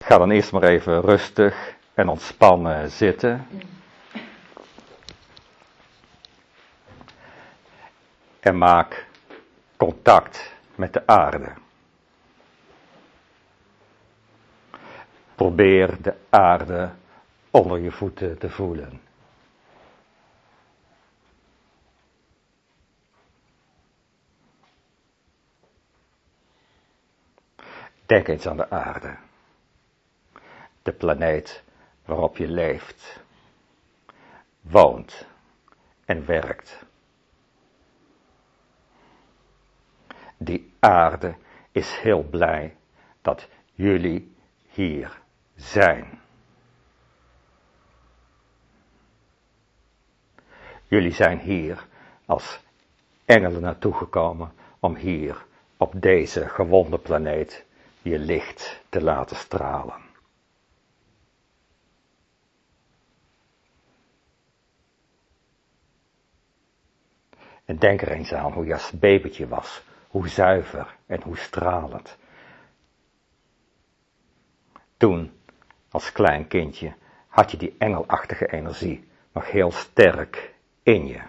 Ga dan eerst maar even rustig en ontspannen zitten. En maak contact met de aarde. Probeer de aarde onder je voeten te voelen. Denk eens aan de aarde. De planeet waarop je leeft, woont en werkt. Die aarde is heel blij dat jullie hier zijn. Jullie zijn hier als engelen naartoe gekomen om hier op deze gewonde planeet je licht te laten stralen. En denk er eens aan hoe je als babytje was, hoe zuiver en hoe stralend. Toen, als klein kindje, had je die engelachtige energie nog heel sterk in je.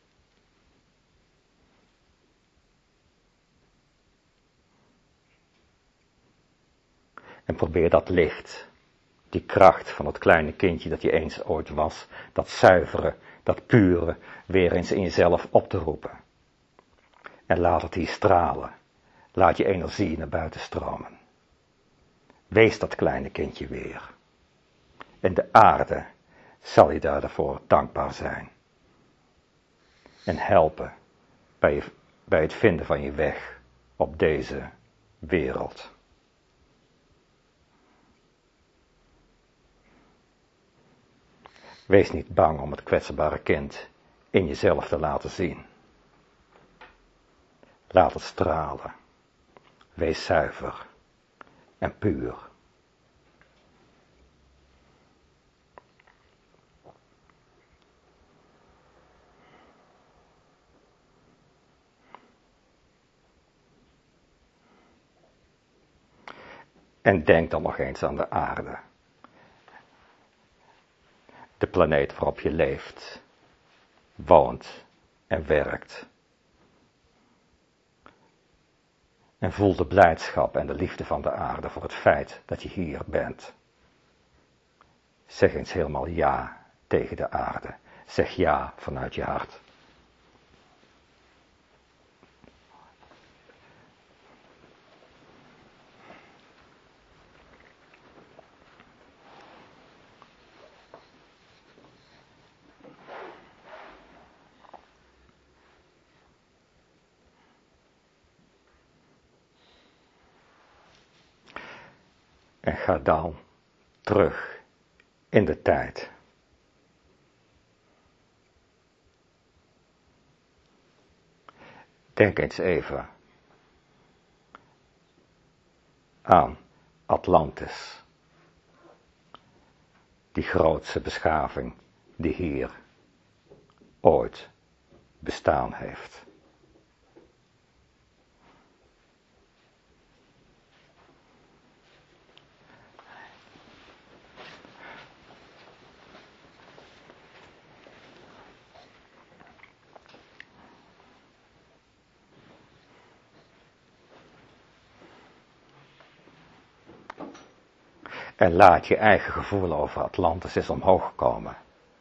En probeer dat licht, die kracht van het kleine kindje dat je eens ooit was, dat zuivere, dat pure, weer eens in jezelf op te roepen. En laat het hier stralen. Laat je energie naar buiten stromen. Wees dat kleine kindje weer. En de aarde zal je daarvoor dankbaar zijn. En helpen bij het vinden van je weg op deze wereld. Wees niet bang om het kwetsbare kind in jezelf te laten zien. Laat het stralen. Wees zuiver en puur. En denk dan nog eens aan de aarde. De planeet waarop je leeft, woont en werkt. En voel de blijdschap en de liefde van de aarde voor het feit dat je hier bent. Zeg eens helemaal ja tegen de aarde. Zeg ja vanuit je hart. En ga dan terug in de tijd. Denk eens even aan Atlantis. Die grootste beschaving die hier ooit bestaan heeft. En laat je eigen gevoel over Atlantis eens omhoog komen.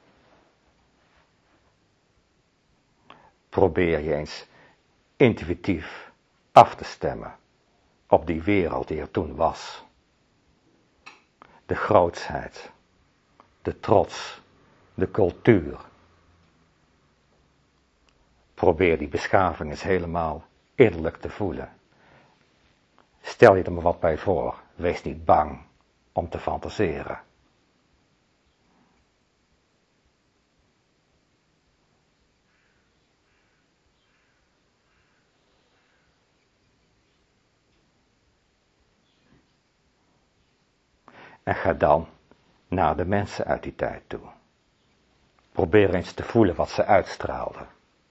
Probeer je eens intuïtief af te stemmen op die wereld die er toen was. De grootsheid, de trots, de cultuur. Probeer die beschaving eens helemaal innerlijk te voelen. Stel je er maar wat bij voor, wees niet bang om te fantaseren. En ga dan naar de mensen uit die tijd toe. Probeer eens te voelen wat ze uitstraalden.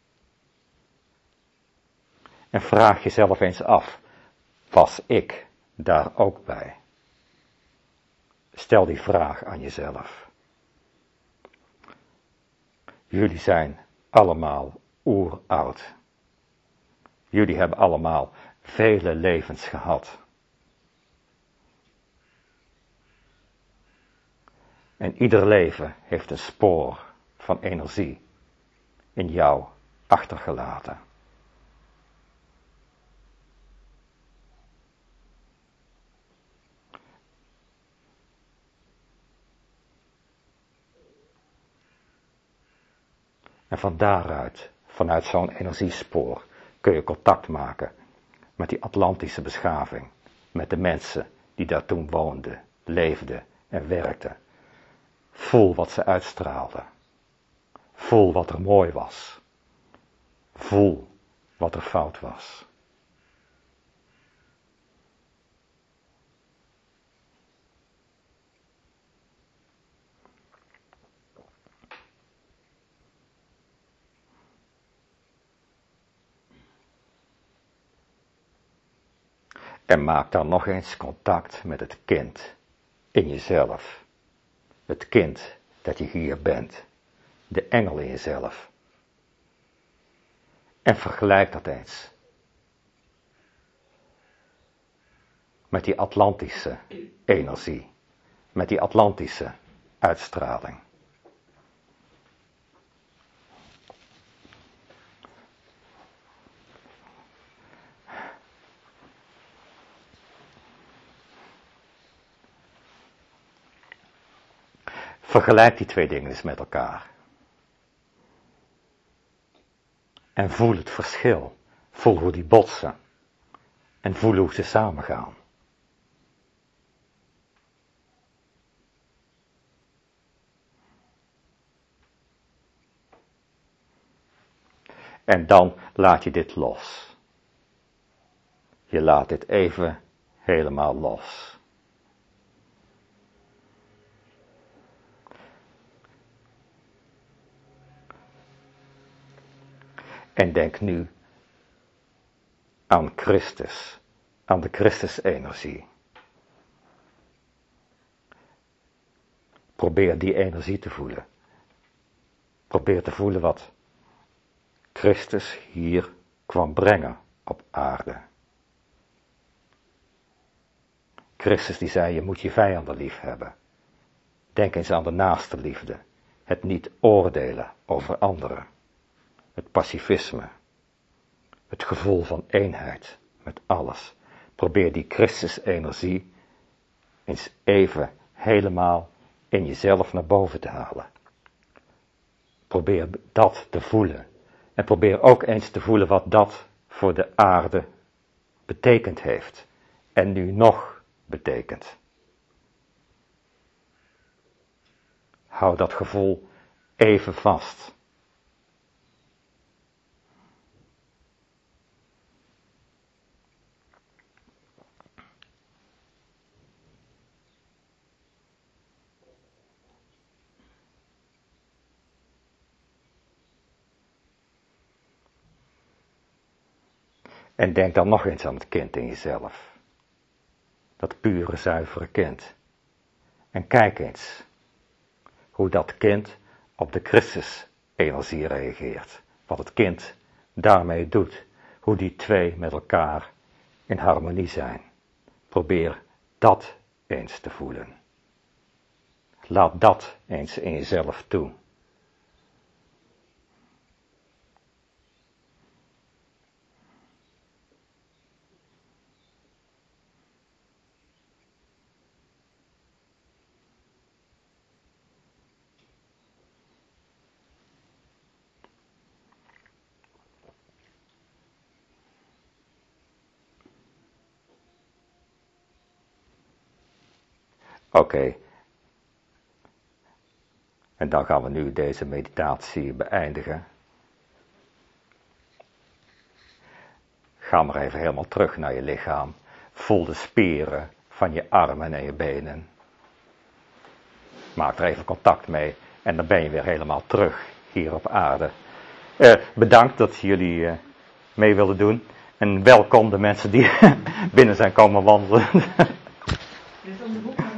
En vraag jezelf eens af, was ik daar ook bij? Stel die vraag aan jezelf. Jullie zijn allemaal oeroud. Jullie hebben allemaal vele levens gehad. En ieder leven heeft een spoor van energie in jou achtergelaten. En van daaruit, vanuit zo'n energiespoor, kun je contact maken met die Atlantische beschaving. Met de mensen die daar toen woonden, leefden en werkten. Voel wat ze uitstraalden. Voel wat er mooi was. Voel wat er fout was. En maak dan nog eens contact met het kind in jezelf. Het kind dat je hier bent. De engel in jezelf. En vergelijk dat eens met die Atlantische energie. Met die Atlantische uitstraling. Vergelijk die twee dingen eens met elkaar. En voel het verschil. Voel hoe die botsen. En voel hoe ze samengaan. En dan laat je dit los. Je laat dit even helemaal los. En denk nu aan Christus, aan de Christus-energie. Probeer die energie te voelen. Probeer te voelen wat Christus hier kwam brengen op aarde. Christus die zei, je moet je vijanden lief hebben. Denk eens aan de naaste liefde. Het niet oordelen over anderen. Het pacifisme. Het gevoel van eenheid met alles. Probeer die Christus-energie eens even helemaal in jezelf naar boven te halen. Probeer dat te voelen. En probeer ook eens te voelen wat dat voor de aarde betekend heeft. En nu nog betekent. Hou dat gevoel even vast. En denk dan nog eens aan het kind in jezelf. Dat pure, zuivere kind. En kijk eens hoe dat kind op de Christus-energie reageert. Wat het kind daarmee doet. Hoe die twee met elkaar in harmonie zijn. Probeer dat eens te voelen. Laat dat eens in jezelf toe. Oké. En dan gaan we nu deze meditatie beëindigen. Ga maar even helemaal terug naar je lichaam. Voel de spieren van je armen en je benen. Maak er even contact mee. En dan ben je weer helemaal terug hier op aarde. Bedankt dat jullie mee wilden doen. En welkom de mensen die binnen zijn komen wandelen. Dit is om de boek.